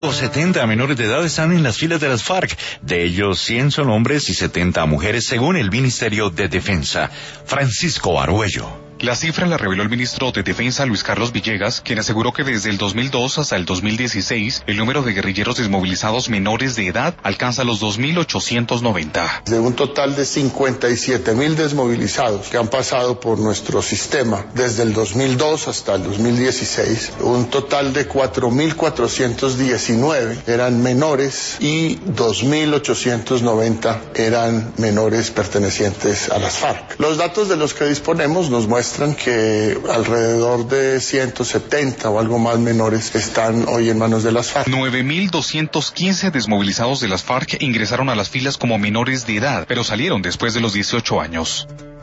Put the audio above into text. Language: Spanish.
70 menores de edad están en las filas de las FARC. De ellos, 100 son hombres y 70 mujeres, según el Ministerio de Defensa. Francisco Arguello. La cifra la reveló el ministro de Defensa, Luis Carlos Villegas, quien aseguró que desde el 2002 hasta el 2016, el número de guerrilleros desmovilizados menores de edad alcanza los 2.890. De un total de 57.000 desmovilizados que han pasado por nuestro sistema desde el 2002 hasta el 2016, un total de 4.419 eran menores y 2.890 eran menores pertenecientes a las FARC. Los datos de los que disponemos nos muestran que alrededor de 170 o algo más menores están hoy en manos de las FARC. 9.215 desmovilizados de las FARC ingresaron a las filas como menores de edad, pero salieron después de los 18 años.